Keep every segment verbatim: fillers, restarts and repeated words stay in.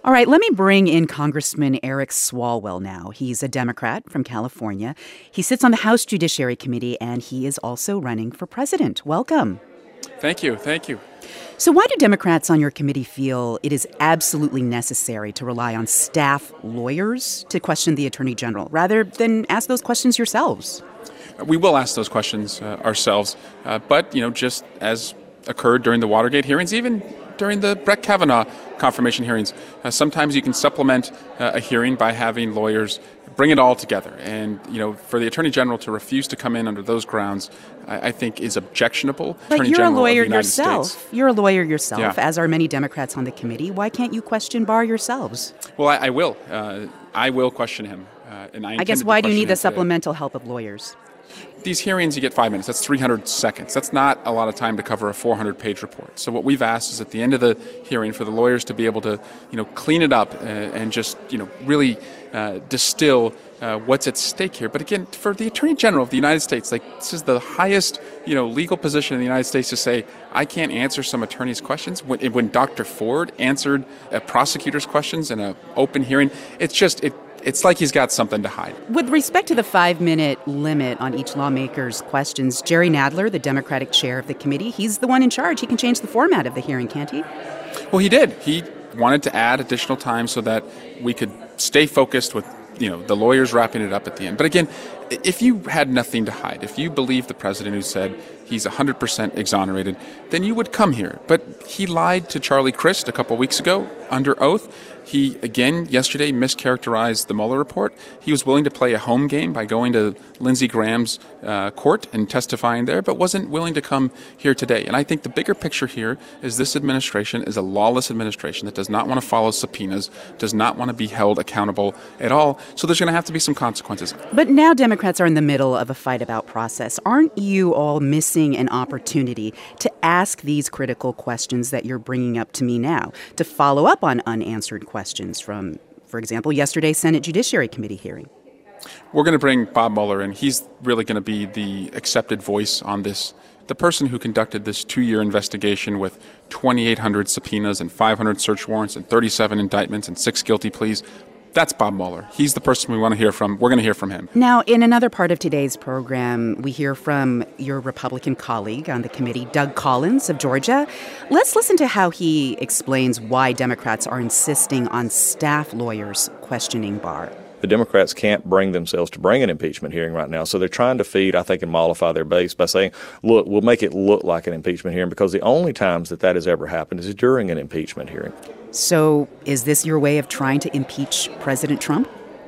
All right, let me bring in Congressman Eric Swalwell now. He's a Democrat from California. He sits on the House Judiciary Committee, and he is also running for president. Welcome. Thank you. Thank you. So why do Democrats on your committee feel it is absolutely necessary to rely on staff lawyers to question the Attorney General rather than ask those questions yourselves? We will ask those questions uh, ourselves. Uh, but, you know, just as occurred during the Watergate hearings, even during the Brett Kavanaugh confirmation hearings, uh, sometimes you can supplement uh, a hearing by having lawyers bring it all together. And, you know, for the Attorney General to refuse to come in under those grounds, I, I think is objectionable. But Attorney you're General a lawyer of the United yourself. States. You're a lawyer yourself, Yeah. as are many Democrats on the committee. Why can't you question Barr yourselves? Well, I, I will. Uh, I will question him. Uh, and I, I guess intended to why do you question need him the today. supplemental help of lawyers? These hearings, you get five minutes. That's three hundred seconds. That's not a lot of time to cover a four hundred page report. So what we've asked is at the end of the hearing for the lawyers to be able to, you know, clean it up uh, and just, you know, really uh, distill uh, what's at stake here. But again, for the Attorney General of the United States, like this is the highest, you know, legal position in the United States to say, I can't answer some attorney's questions. When, when Doctor Ford answered a prosecutor's questions in an open hearing, it's just, it It's like he's got something to hide. With respect to the five-minute limit on each lawmaker's questions, Jerry Nadler, the Democratic chair of the committee, he's the one in charge. He can change the format of the hearing, can't he? Well, he did. He wanted to add additional time so that we could stay focused with, you know, the lawyers wrapping it up at the end. But again, if you had nothing to hide, if you believe the president who said he's one hundred percent exonerated, then you would come here. But he lied to Charlie Crist a couple weeks ago under oath. He, again, yesterday mischaracterized the Mueller report. He was willing to play a home game by going to Lindsey Graham's uh, court and testifying there, but wasn't willing to come here today. And I think the bigger picture here is this administration is a lawless administration that does not want to follow subpoenas, does not want to be held accountable at all. So there's going to have to be some consequences. But now Democrats are in the middle of a fight about process. Aren't you all missing an opportunity to ask these critical questions that you're bringing up to me now, to follow up on unanswered questions? Questions from, for example, yesterday's Senate Judiciary Committee hearing? We're going to bring Bob Mueller in. He's really going to be the accepted voice on this. The person who conducted this two-year investigation with twenty-eight hundred subpoenas and five hundred search warrants and thirty-seven indictments and six guilty pleas, that's Bob Mueller. He's the person we want to hear from. We're going to hear from him. Now, in another part of today's program, we hear from your Republican colleague on the committee, Doug Collins of Georgia. Let's listen to how he explains why Democrats are insisting on staff lawyers questioning Barr. The Democrats can't bring themselves to bring an impeachment hearing right now. So they're trying to feed, I think, and mollify their base by saying, look, we'll make it look like an impeachment hearing, because the only times that that has ever happened is during an impeachment hearing. So is this your way of trying to impeach President Trump?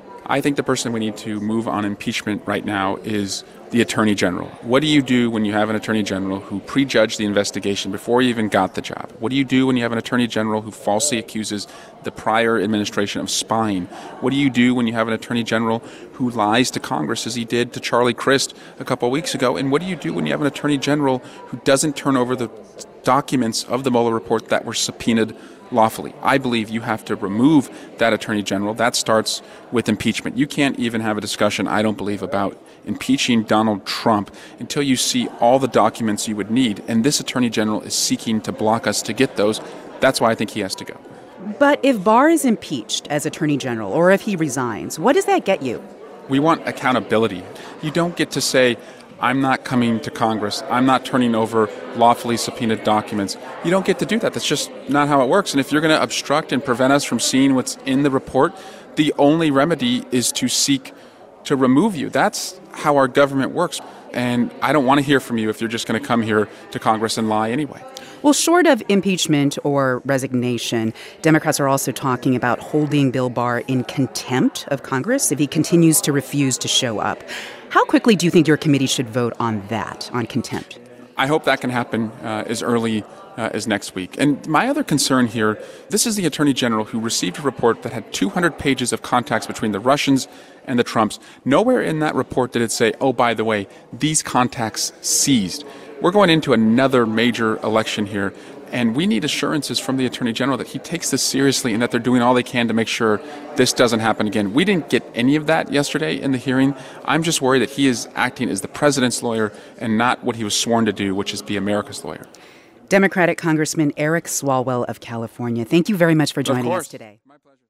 I think the person we need to move on impeachment right now is the Attorney General. What do you do when you have an Attorney General who prejudged the investigation before he even got the job? What do you do when you have an Attorney General who falsely accuses the prior administration of spying? What do you do when you have an Attorney General who lies to Congress, as he did to Charlie Crist a couple of weeks ago? And what do you do when you have an Attorney General who doesn't turn over the documents of the Mueller report that were subpoenaed lawfully? I believe you have to remove that Attorney General. That starts with impeachment. You can't even have a discussion, I don't believe, about impeaching Donald Trump until you see all the documents you would need. And this Attorney General is seeking to block us to get those. That's why I think he has to go. But if Barr is impeached as Attorney General, or if he resigns, what does that get you? We want accountability. You don't get to say, I'm not coming to Congress. I'm not turning over lawfully subpoenaed documents. You don't get to do that. That's just not how it works. And if you're going to obstruct and prevent us from seeing what's in the report, the only remedy is to seek to remove you. That's how our government works. And I don't want to hear from you if you're just going to come here to Congress and lie anyway. Well, short of impeachment or resignation, Democrats are also talking about holding Bill Barr in contempt of Congress if he continues to refuse to show up. How quickly do you think your committee should vote on that, on contempt? I hope that can happen uh, as early uh, as next week. And my other concern here, this is the Attorney General who received a report that had two hundred pages of contacts between the Russians and the Trumps. Nowhere in that report did it say, oh, by the way, these contacts seized. We're going into another major election here, and we need assurances from the Attorney General that he takes this seriously and that they're doing all they can to make sure this doesn't happen again. We didn't get any of that yesterday in the hearing. I'm just worried that he is acting as the president's lawyer and not what he was sworn to do, which is be America's lawyer. Democratic Congressman Eric Swalwell of California, thank you very much for joining us today. My pleasure.